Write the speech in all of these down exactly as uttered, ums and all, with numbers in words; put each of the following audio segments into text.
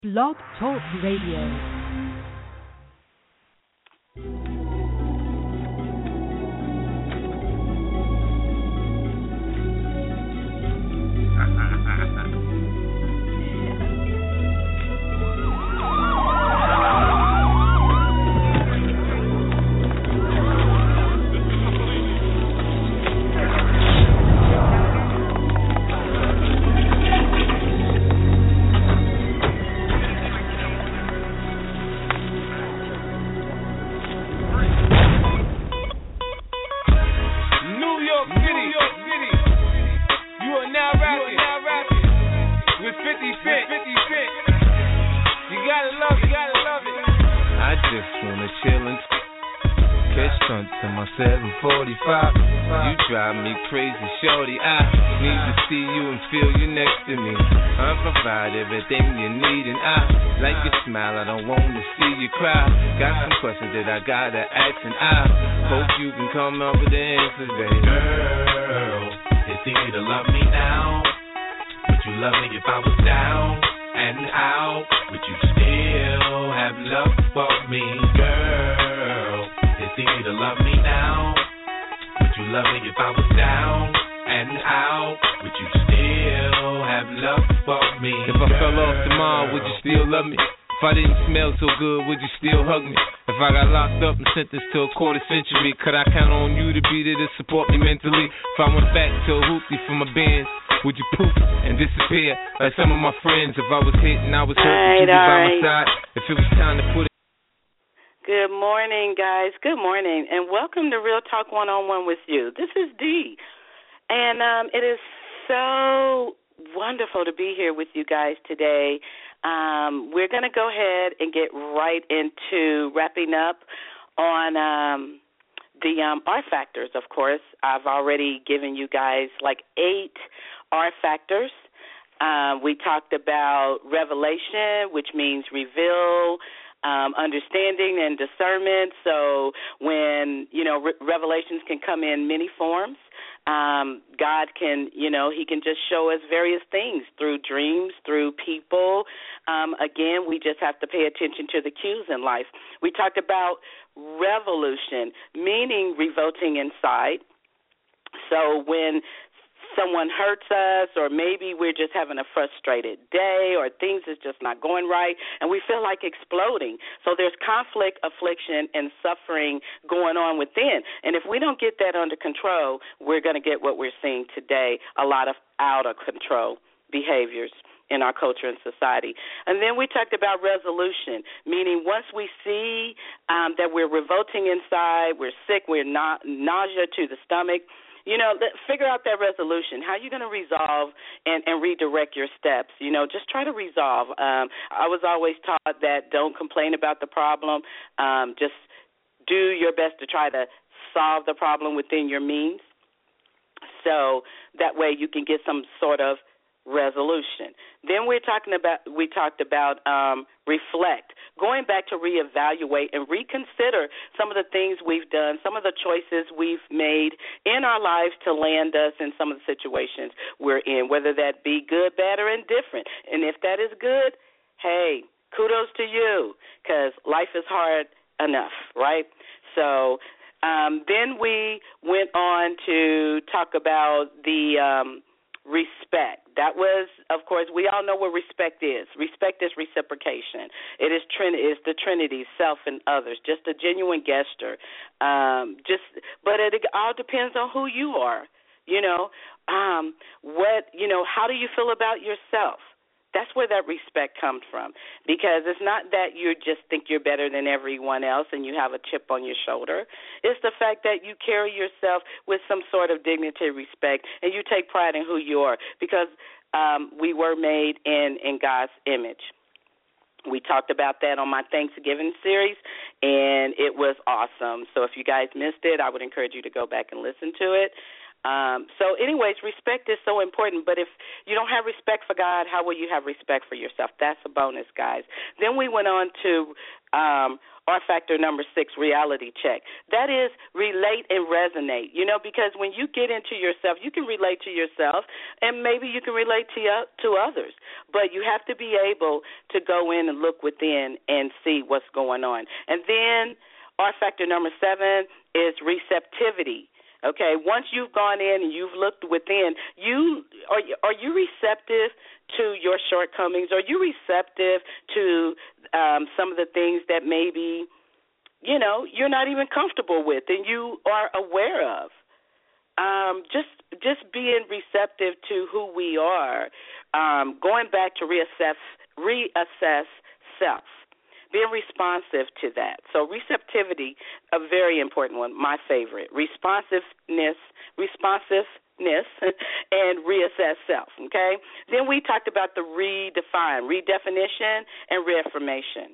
Blog Talk Radio. I gotta ask and I hope you can come up with the answers, baby. Girl, it's easy to love me now. Would you love me if I was down and out? Would you still have love for me? Girl, it's easy to love me now. Would you love me if I was down and out? Would you still have love for me? If I fell off tomorrow, would you still love me? If I didn't smell so good, would you still hug me? If I got locked up and sentenced to a quarter century, could I count on you to be there to support me mentally? If I went back to a hoopty for my bands, would you poof and disappear like some of my friends? If I was hit and I was hurt, would you be by my side? If it was time to put it... Good morning, guys. Good morning, and welcome to Real Talk one-on-one with you. This is Dee, and um, it is so wonderful to be here with you guys today. Um, we're going to go ahead and get right into wrapping up on um, the um, R factors, of course. I've already given you guys like eight R factors. Um, we talked about revelation, which means reveal, um, understanding and discernment. So when, you know, re- revelations can come in many forms. Um, God can, you know, he can just show us various things through dreams, through people. Um, again, we just have to pay attention to the cues in life. We talked about revolution, meaning revolting inside. So when someone hurts us, or maybe we're just having a frustrated day, or things is just not going right, and we feel like exploding. So there's conflict, affliction, and suffering going on within. And if we don't get that under control, we're going to get what we're seeing today, a lot of out of control behaviors in our culture and society. And then we talked about resolution, meaning once we see um, that we're revolting inside, we're sick, we're not nausea to the stomach, you know, figure out that resolution. How are you going to resolve and, and redirect your steps? You know, just try to resolve. Um, I was always taught that don't complain about the problem. Um, just do your best to try to solve the problem within your means. So that way you can get some sort of resolution. Then we're talking about, we talked about um, reflect, going back to reevaluate and reconsider some of the things we've done, some of the choices we've made in our lives to land us in some of the situations we're in, whether that be good, bad, or indifferent. And if that is good, hey, kudos to you, because life is hard enough, right? So um, then we went on to talk about the um, respect. That was, of course, we all know what respect is. Respect is reciprocation. It is trin- is the Trinity, self and others, just a genuine gesture. Um, just, but it all depends on who you are. You know, um, what you know. How do you feel about yourself? That's where that respect comes from, because it's not that you just think you're better than everyone else and you have a chip on your shoulder. It's the fact that you carry yourself with some sort of dignity, respect, and you take pride in who you are, because um, we were made in, in God's image. We talked about that on my Thanksgiving series, and it was awesome. So if you guys missed it, I would encourage you to go back and listen to it. Um, so, anyways, respect is so important. But if you don't have respect for God, how will you have respect for yourself? That's a bonus, guys. Then we went on to um, R factor number six, reality check. That is relate and resonate. You know, because when you get into yourself, you can relate to yourself, and maybe you can relate to uh, to others. But you have to be able to go in and look within and see what's going on. And then R factor number seven is receptivity. Okay, once you've gone in and you've looked within, you are are you receptive to your shortcomings? Are you receptive to um, some of the things that maybe, you know, you're not even comfortable with and you are aware of? Um, just just being receptive to who we are, um, going back to reassess reassess self. Being responsive to that. So receptivity, a very important one, my favorite. Responsiveness, responsiveness, and reassess self, okay? Then we talked about the redefine, redefinition, and reaffirmation.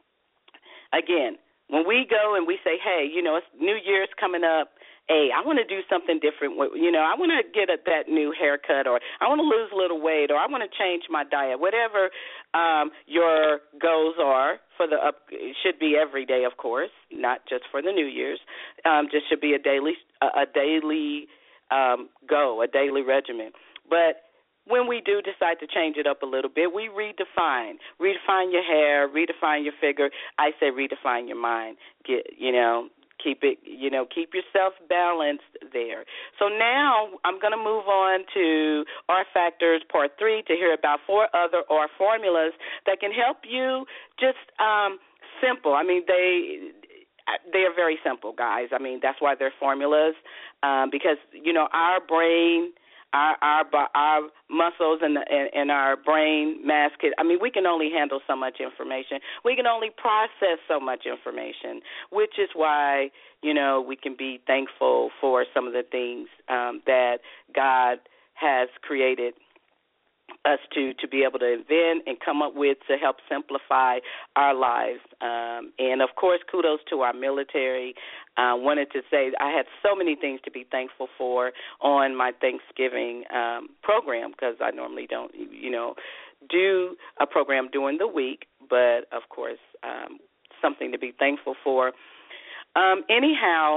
Again, when we go and we say, hey, you know, it's New Year's coming up, hey, I want to do something different. You know, I want to get a, that new haircut, or I want to lose a little weight, or I want to change my diet. Whatever um, your goals are for the up, it should be every day, of course, not just for the New Year's. Um, just should be a daily a, a daily um, go, a daily regimen. But when we do decide to change it up a little bit, we redefine. Redefine your hair, redefine your figure. I say redefine your mind. Get, you know, keep it, you know, keep yourself balanced there. So now I'm going to move on to R Factors Part three to hear about four other R formulas that can help you just um, simple. I mean, they they are very simple, guys. I mean, that's why they're formulas um, because, you know, our brain, Our, our our muscles and, the, and and our brain mass can, I mean, we can only handle so much information. We can only process so much information, which is why, you know, we can be thankful for some of the things um, that God has created us to, to be able to invent and come up with to help simplify our lives. Um, and, of course, kudos to our military. I uh, wanted to say I had so many things to be thankful for on my Thanksgiving um, program because I normally don't, you know, do a program during the week, but, of course, um, something to be thankful for. Um, anyhow,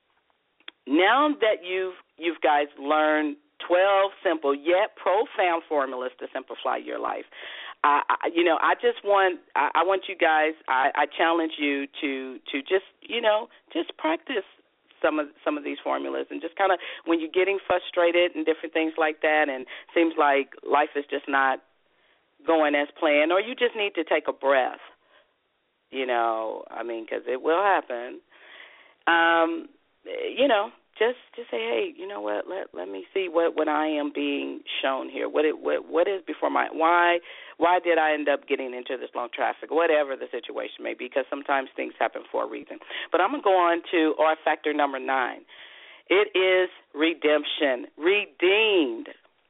now that you've, you've guys learned twelve simple yet profound formulas to simplify your life. I, I, you know, I just want I, I want you guys. I, I challenge you to to just you know just practice some of some of these formulas and just kind of when you're getting frustrated and different things like that, and seems like life is just not going as planned, or you just need to take a breath. You know, I mean, because it will happen. Um, you know. Just, just say, hey, you know what? Let let me see what, what I am being shown here. What it what what is before my why why did I end up getting into this long traffic? Whatever the situation may be, because sometimes things happen for a reason. But I'm gonna go on to R factor number nine. It is redemption, redeemed.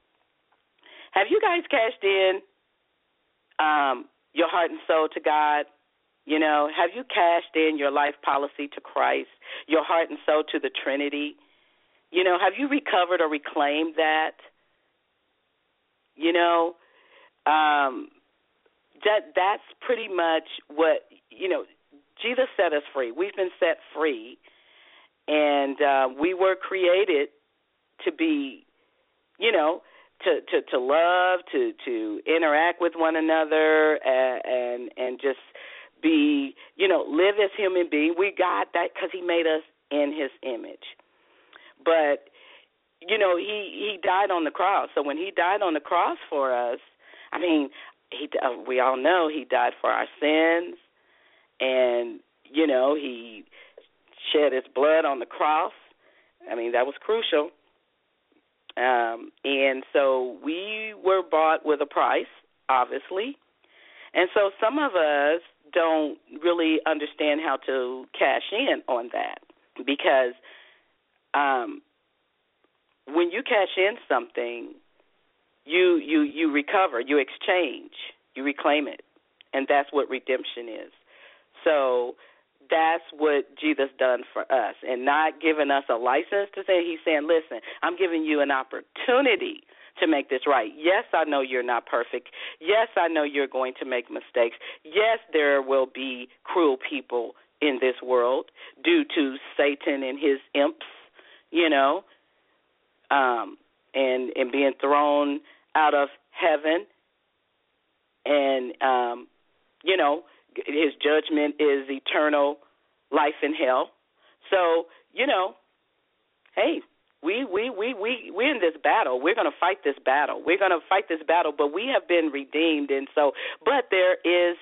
Have you guys cashed in um, your heart and soul to God? You know, have you cashed in your life policy to Christ, your heart and soul to the Trinity? You know, have you recovered or reclaimed that? You know, um, that that's pretty much what, you know, Jesus set us free. We've been set free, and uh, we were created to be, you know, to, to, to love, to, to interact with one another, and and, and just be, you know, live as human beings. We got that because he made us in his image. But, you know, he, he died on the cross. So when he died on the cross for us, I mean, he uh, we all know he died for our sins. And, you know, he shed his blood on the cross. I mean, that was crucial. Um, and so we were bought with a price, obviously. And so some of us don't really understand how to cash in on that because um, when you cash in something, you, you, you recover, you exchange, you reclaim it, and that's what redemption is. So that's what Jesus done for us, and not giving us a license to say. He's saying, listen, I'm giving you an opportunity to make this right. Yes, I know you're not perfect. Yes, I know you're going to make mistakes. Yes, there will be cruel people in this world due to Satan and his imps, you know, um, and, and being thrown out of heaven. And, um, you know, his judgment is eternal life in hell. So, you know, hey, we we we we we're in this battle. We're going to fight this battle. We're going to fight this battle, but we have been redeemed, and so, but there is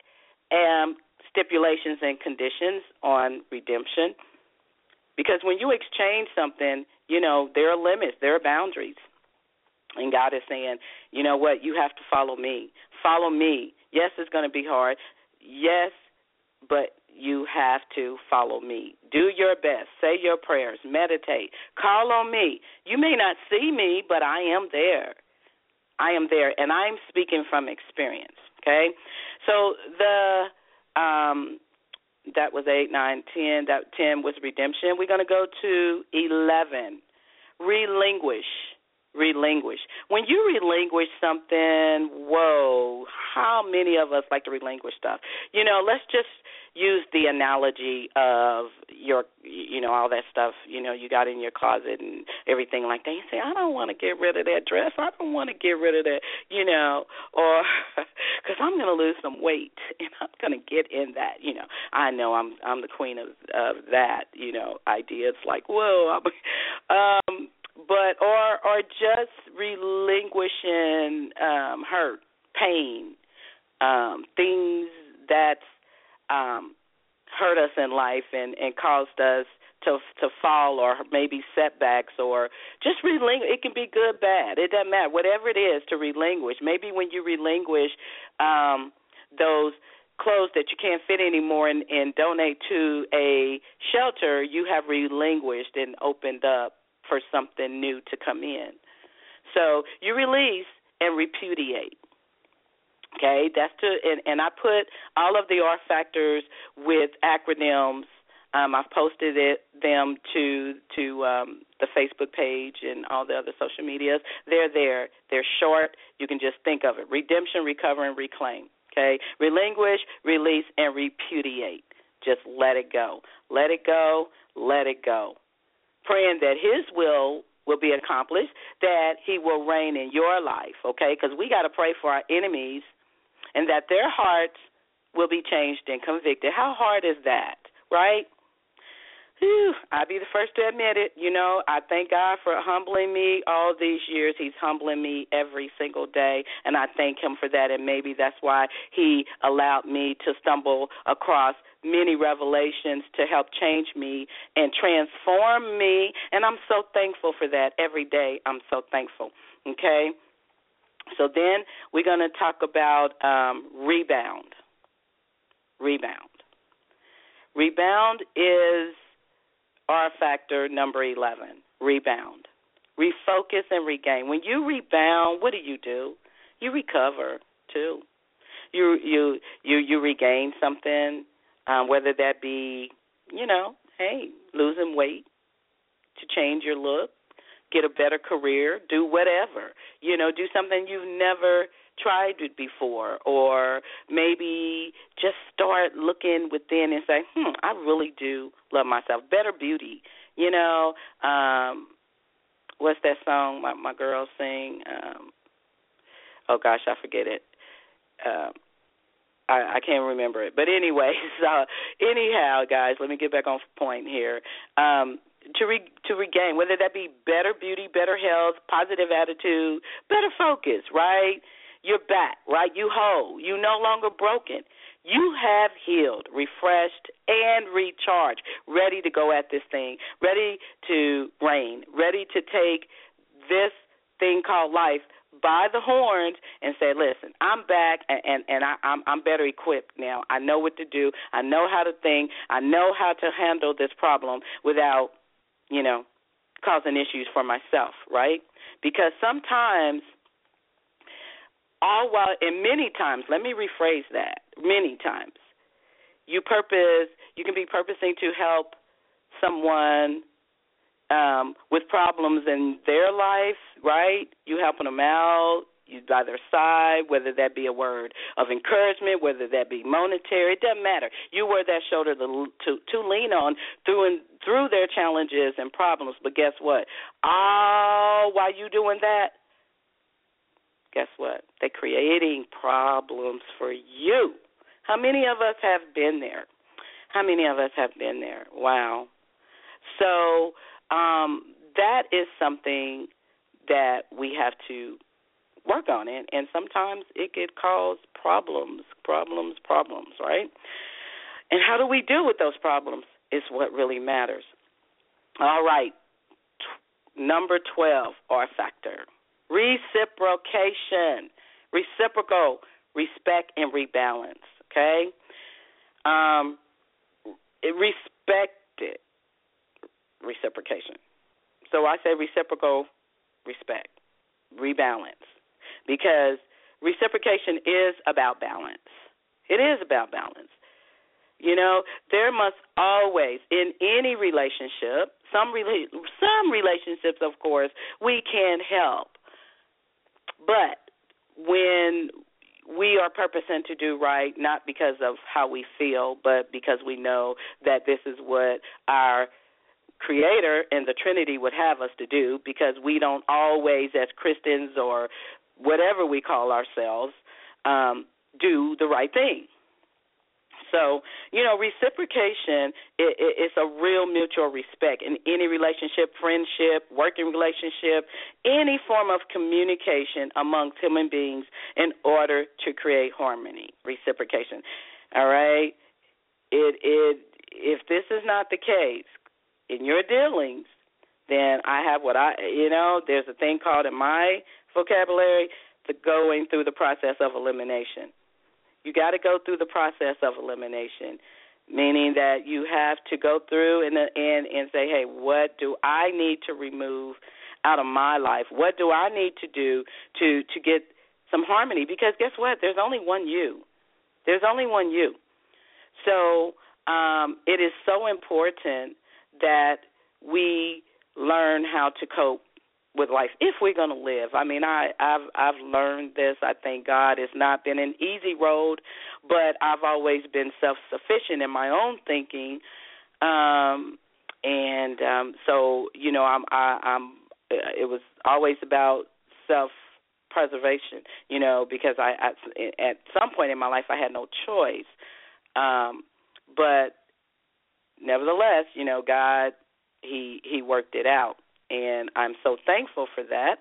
um, stipulations and conditions on redemption, because when you exchange something, you know, there are limits, there are boundaries, and God is saying, you know what, you have to follow me. Follow me. Yes, it's going to be hard. Yes, but you have to follow me. Do your best. Say your prayers. Meditate. Call on me. You may not see me, but I am there. I am there, and I'm speaking from experience, okay? So the um, that was eight, nine, ten. That ten was redemption. We're going to go to eleven, relinquish. Relinquish. When you relinquish something, whoa, how many of us like to relinquish stuff? You know, let's just use the analogy of your, you know, all that stuff, you know, you got in your closet and everything like that. You say, I don't want to get rid of that dress. I don't want to get rid of that, you know, or because I'm going to lose some weight and I'm going to get in that, you know. I know I'm I'm the queen of, of that, you know, idea. It's like, whoa, I'm, um, but or or just relinquishing um, hurt, pain, um, things that um, hurt us in life and, and caused us to to fall, or maybe setbacks, or just relinquish. It can be good, bad. It doesn't matter. Whatever it is to relinquish. Maybe when you relinquish um, those clothes that you can't fit anymore and, and donate to a shelter, you have relinquished and opened up for something new to come in. So you release and repudiate. Okay, that's to, and, and I put all of the R factors with acronyms. Um, I've posted it, them to to um, the Facebook page and all the other social medias. They're there. They're short. You can just think of it: redemption, recover, and reclaim. Okay, relinquish, release, and repudiate. Just let it go. Let it go. Let it go. Praying that His will will be accomplished, that He will reign in your life, okay? Because we got to pray for our enemies and that their hearts will be changed and convicted. How hard is that, right? Whew, I'll be the first to admit it. You know, I thank God for humbling me all these years. He's humbling me every single day, and I thank Him for that, and maybe that's why He allowed me to stumble across many revelations to help change me and transform me, and I'm so thankful for that every day. I'm so thankful, okay? So then we're going to talk about um, rebound. Rebound. Rebound is R factor number eleven, rebound. Refocus and regain. When you rebound, what do you do? You recover, too. You you you, you regain something. Um, whether that be, you know, hey, losing weight to change your look, get a better career, do whatever. You know, do something you've never tried it before, or maybe just start looking within and say, hmm, I really do love myself. Better beauty. You know, um, what's that song my, my girls sing? Um, oh, gosh, I forget it. Um, I, I can't remember it. But anyway, so anyhow, guys, let me get back on point here. Um, to re, to regain, whether that be better beauty, better health, positive attitude, better focus, right? You're back, right? You whole. You no longer broken. You have healed, refreshed, and recharged, ready to go at this thing, ready to reign, ready to take this thing called life by the horns and say, listen, I'm back, and, and, and I, I'm, I'm better equipped now. I know what to do. I know how to think. I know how to handle this problem without, you know, causing issues for myself, right? Because sometimes, all while, and many times, let me rephrase that, many times, you purpose, you can be purposing to help someone um, with problems in their life, right? You helping them out. You by their side, whether that be a word of encouragement, whether that be monetary, it doesn't matter. You were that shoulder to to, to lean on through and through their challenges and problems. But guess what? All while you doing that, guess what? They're creating problems for you. How many of us have been there? How many of us have been there? Wow. So um, that is something that we have to work on it, and sometimes it could cause problems, problems, problems, right? And how do we deal with those problems is what really matters. All right, T- number twelve, R factor, reciprocation, reciprocal, respect and rebalance, okay? Um, it respected, reciprocation. So I say reciprocal respect, rebalance. Because reciprocation is about balance. It is about balance. You know, there must always, in any relationship, some rela- some relationships, of course, we can help. But when we are purposing to do right, not because of how we feel, but because we know that this is what our Creator and the Trinity would have us to do, because we don't always, as Christians or whatever we call ourselves, um, do the right thing. So, you know, reciprocation is it, it's a real mutual respect in any relationship, friendship, working relationship, any form of communication amongst human beings in order to create harmony, reciprocation. All right? It it if this is not the case in your dealings, then I have what I, you know, there's a thing called in my vocabulary, the going through the process of elimination. You got to go through the process of elimination, meaning that you have to go through and and and say, hey, what do I need to remove out of my life? What do I need to do to to get some harmony? Because guess what? There's only one you. There's only one you. So um, it is so important that we learn how to cope with life if we're going to live. I mean, I, I've I've learned this. I thank God. It's not been an easy road, but I've always been self-sufficient in my own thinking, um, and um, so you know, I'm I, I'm. It was always about self-preservation, you know, because I, I at some point in my life I had no choice, um, but nevertheless, you know, God he he worked it out. And I'm so thankful for that.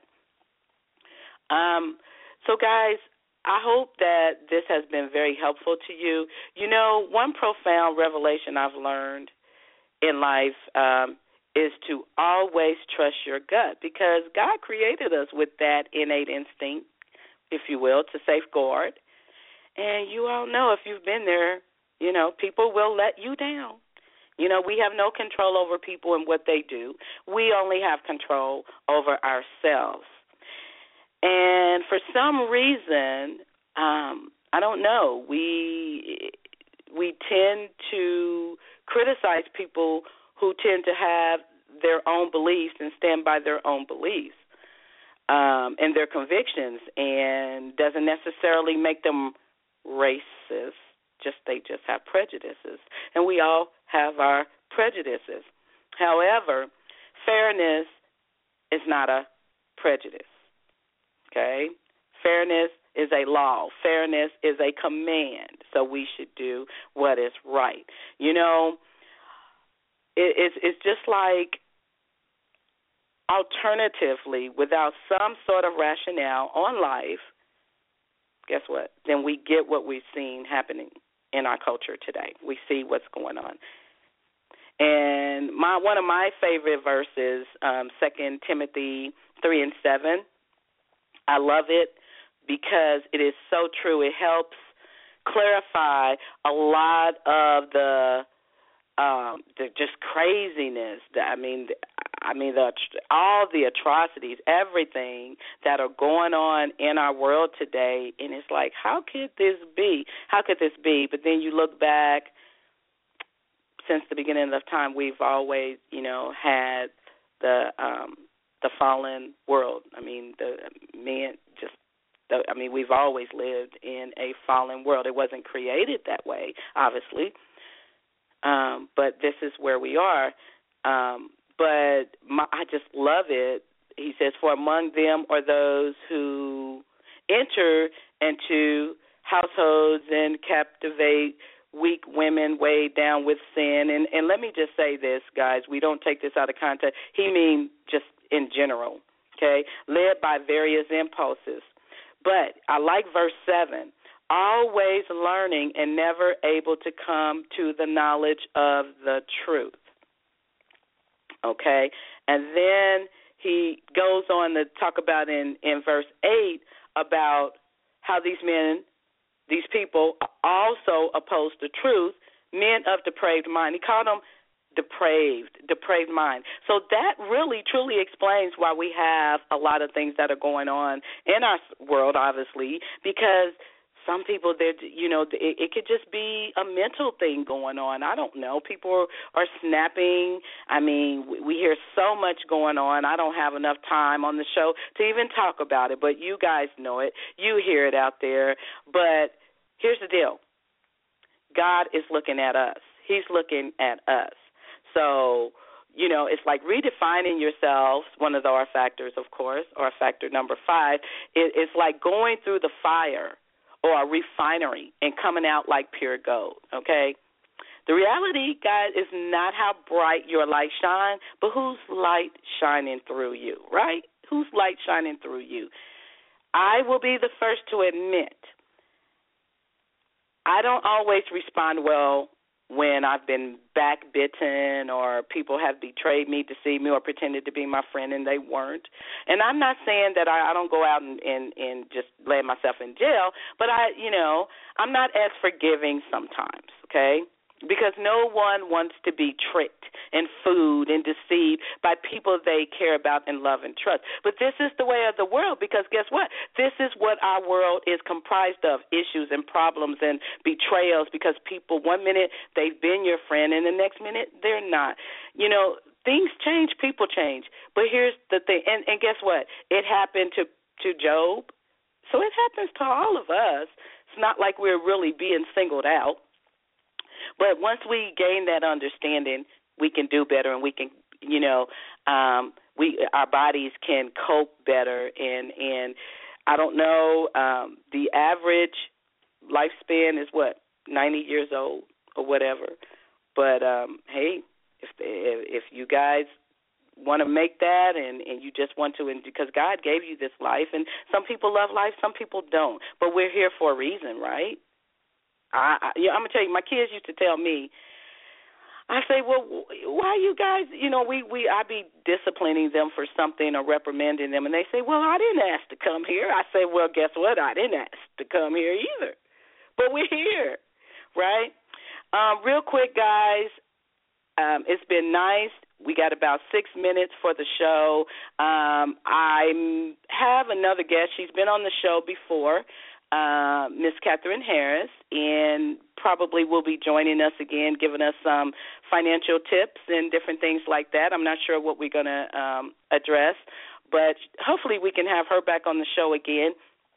Um, so, guys, I hope that this has been very helpful to you. You know, one profound revelation I've learned in life um, is to always trust your gut, because God created us with that innate instinct, if you will, to safeguard. And you all know, if you've been there, you know, people will let you down. You know, we have no control over people and what they do. We only have control over ourselves. And for some reason, um, I don't know, we we tend to criticize people who tend to have their own beliefs and stand by their own beliefs um, and their convictions, and doesn't necessarily make them racist. Just they just have prejudices, and we all have our prejudices. However, fairness is not a prejudice, okay? Fairness is a law. Fairness is a command, so we should do what is right. You know, it, it's, it's just like, alternatively, without some sort of rationale on life, guess what? Then we get what we've seen happening in our culture today. We see what's going on. And my one of my favorite verses, um, Second Timothy three and seven, I love it because it is so true. It helps clarify a lot of the um, the just craziness. That, I mean, I mean the all the atrocities, everything that are going on in our world today, and it's like, how could this be? How could this be? But then you look back since the beginning of time, we've always, you know, had the um, the fallen world. I mean, the men just, the, I mean, we've always lived in a fallen world. It wasn't created that way, obviously, um, but this is where we are. Um, but my, I just love it. He says, for among them are those who enter into households and captivate weak women weighed down with sin. And, and let me just say this, guys. We don't take this out of context. He means just in general, okay, led by various impulses. But I like verse seven, always learning and never able to come to the knowledge of the truth, okay? And then he goes on to talk about in, in verse eight about how these men, these people also oppose the truth, men of depraved mind. He called them depraved, depraved mind. So that really, truly explains why we have a lot of things that are going on in our world, obviously, because some people, they're, you know, it, it could just be a mental thing going on. I don't know. People are snapping. I mean, we hear so much going on. I don't have enough time on the show to even talk about it, but you guys know it. You hear it out there. But here's the deal. God is looking at us. He's looking at us. So, you know, it's like redefining yourselves, one of the R factors, of course, R factor number five. It, it's like going through the fire or a refinery and coming out like pure gold, okay? The reality, guys, is not how bright your light shines, but whose light shining through you, right? Whose light shining through you? I will be the first to admit I don't always respond well when I've been backbitten or people have betrayed me, deceived me, or pretended to be my friend and they weren't. And I'm not saying that I, I don't go out and, and, and just lay myself in jail, but I, you know, I'm not as forgiving sometimes, okay? Because no one wants to be tricked and fooled and deceived by people they care about and love and trust. But this is the way of the world because guess what? This is what our world is comprised of, issues and problems and betrayals because people, one minute they've been your friend and the next minute they're not. You know, things change, people change. But here's the thing, and, and guess what? It happened to, to Job, so it happens to all of us. It's not like we're really being singled out. But once we gain that understanding, we can do better, and we can, you know, um, we our bodies can cope better. And and I don't know, um, the average lifespan is what, ninety years old or whatever. But um, hey, if if you guys want to make that, and, and you just want to, and because God gave you this life, and some people love life, some people don't. But we're here for a reason, right? I, I, yeah, I'm going to tell you, my kids used to tell me, I say, well, why you guys, you know, we, we I be disciplining them for something or reprimanding them, and they say, well, I didn't ask to come here. I say, well, guess what? I didn't ask to come here either. But we're here, right? Um, real quick, guys, um, it's been nice. We got about six minutes for the show. Um, I have another guest. She's been on the show before. Uh, Miss Catherine Harris, and probably will be joining us again, giving us some financial tips and different things like that. I'm not sure what we're going to um, address, but hopefully we can have her back on the show again.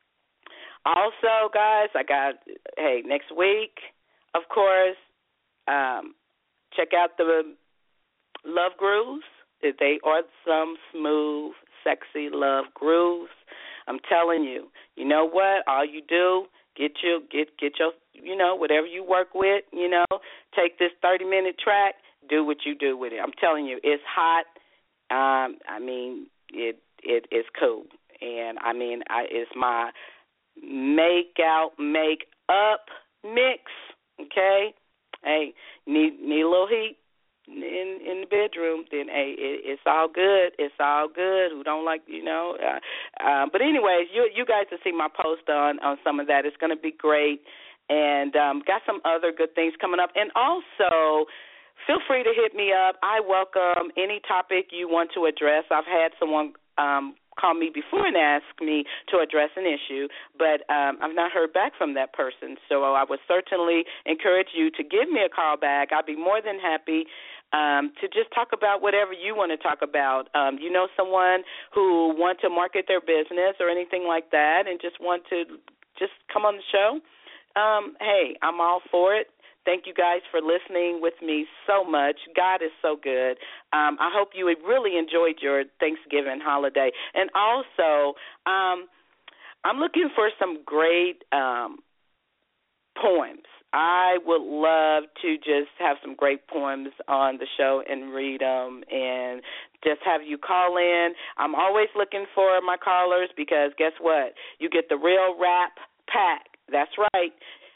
Also, guys, I got, hey, next week, of course, um, check out the Love Grooves. They are some smooth, sexy love grooves. I'm telling you, you know what? All you do, get your, get get your, you know, whatever you work with, you know, take this thirty-minute track, do what you do with it. I'm telling you, it's hot. Um, I mean, it it is cool, and I mean, I, it's my make out, make up mix. Okay, hey, need need a little heat in in the bedroom, then hey, it, it's all good. It's all good. Who don't like, you know? Uh, uh, but anyways, you you guys will see my post on on some of that. It's going to be great, and um, got some other good things coming up. And also, feel free to hit me up. I welcome any topic you want to address. I've had someone um, called me before and asked me to address an issue, but um, I've not heard back from that person. So I would certainly encourage you to give me a call back. I'd be more than happy um, to just talk about whatever you want to talk about. Um, you know someone who want to market their business or anything like that and just want to just come on the show? Um, hey, I'm all for it. Thank you guys for listening with me so much. God is so good. Um, I hope you really enjoyed your Thanksgiving holiday. And also, um, I'm looking for some great um, poems. I would love to just have some great poems on the show and read them and just have you call in. I'm always looking for my callers because guess what? You get the Real Rap Pack. That's right.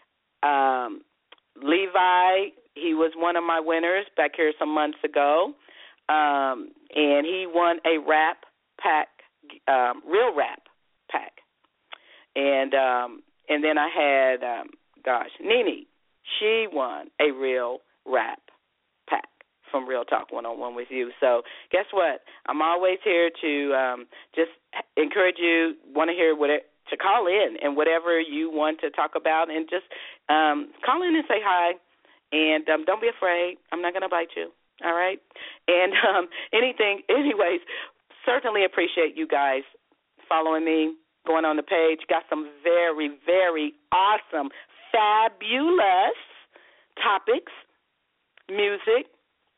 Um Levi, he was one of my winners back here some months ago, um, and he won a rap pack, um, real rap pack. And um, and then I had, um, gosh, Nene, she won a real rap pack from Real Talk one-on-one with you. So guess what? I'm always here to um, just encourage you, want to hear what it, to call in and whatever you want to talk about, and just um, call in and say hi, and um, don't be afraid. I'm not going to bite you, all right? And um, anything, anyways, certainly appreciate you guys following me, going on the page. Got some very, very awesome, fabulous topics, music,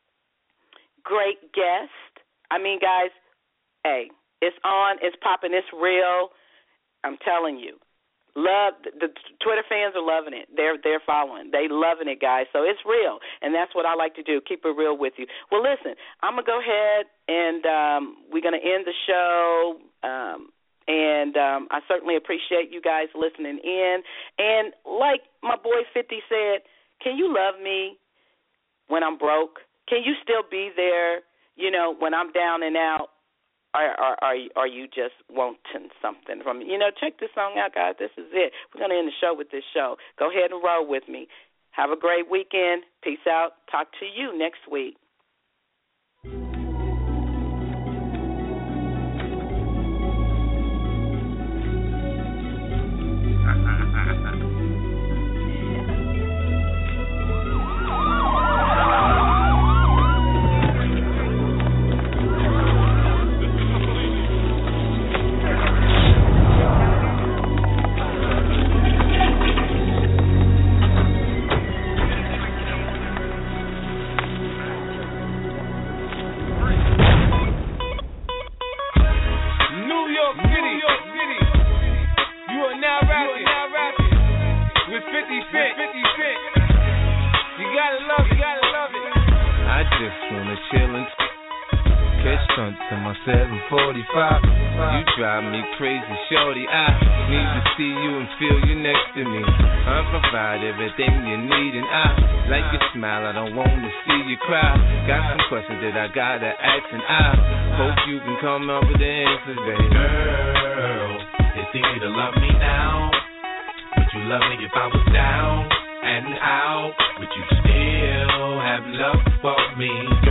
great guest. I mean, guys, hey, it's on, it's popping, it's real. I'm telling you, love the, the Twitter fans are loving it. They're they're following. They loving it, guys. So it's real, and that's what I like to do. Keep it real with you. Well, listen, I'm gonna go ahead and um, we're gonna end the show. Um, and um, I certainly appreciate you guys listening in. And like my boy fifty said, can you love me when I'm broke? Can you still be there? You know, when I'm down and out. Or are, are, are you just wanting something from me? You know, check this song out, guys. This is it. We're going to end the show with this show. Go ahead and roll with me. Have a great weekend. Peace out. Talk to you next week. That I gotta ask, and I hope you can come up with the answers, baby. Girl, it's easy to love me now. Would you love me if I was down and out? Would you still have love for me?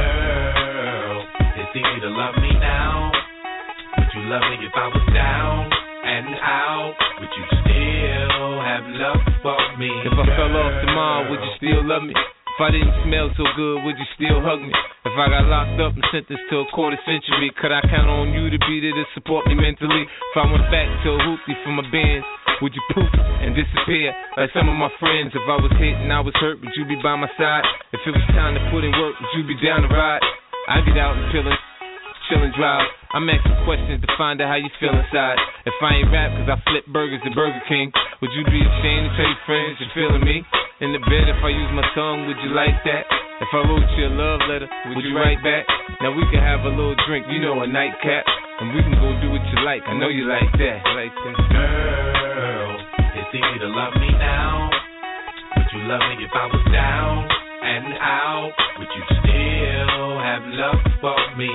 Girl, it's easy to love me now. Would you love me if I was down and out? Would you still have love for me? If I fell off tomorrow, would you still love me? If I didn't smell so good, would you still hug me? If I got locked up and sentenced to a quarter century, could I count on you to be there to support me mentally? If I went back to a hoopty for my bands, would you poof and disappear like some of my friends? If I was hit and I was hurt, would you be by my side? If it was time to put in work, would you be down to ride? I get out and chillin', chillin' drive. I'm asking questions to find out how you feel inside. If I ain't rap cause I flip burgers at Burger King, would you be ashamed to tell your friends you're feeling me? In the bed, if I use my tongue, would you like that? If I wrote you a love letter, would you write back? Now we can have a little drink, you know, a nightcap, and we can go do what you like. I know you like that. Like that. Girl, it's easy to love me now. Would you love me if I was down and out? Would you still have love for me?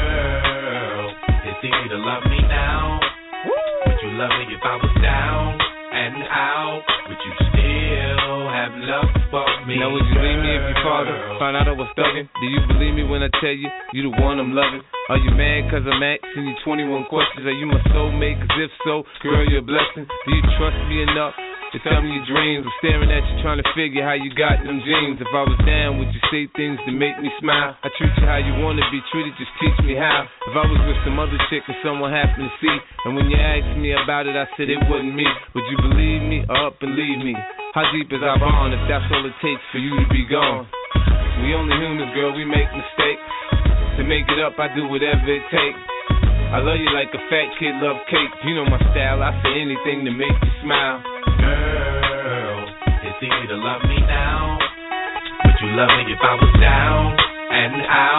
Girl, it's easy to love me now. Would you love me if I was down and out? Would you still have love for me. Now would you leave me if your father found out I was thugging? Do you believe me when I tell you you the one I'm loving? Are you mad cause I'm asking you twenty-one questions? Are you my soulmate? Cause if so, girl, you're a blessing. Do you trust me enough to tell me your dreams? I'm staring at you trying to figure how you got them jeans. If I was down, would you say things to make me smile? I treat you how you wanna be treated, just teach me how. If I was with some other chick and someone happened to see, and when you asked me about it, I said it wasn't me, would you believe me or up and leave me? How deep is our bond if that's all it takes for you to be gone? We only humans, girl, we make mistakes. To make it up, I do whatever it takes. I love you like a fat kid love cake. You know my style, I say anything to make you smile. Girl, it's easy to love me now. Would you love me if I was down and out?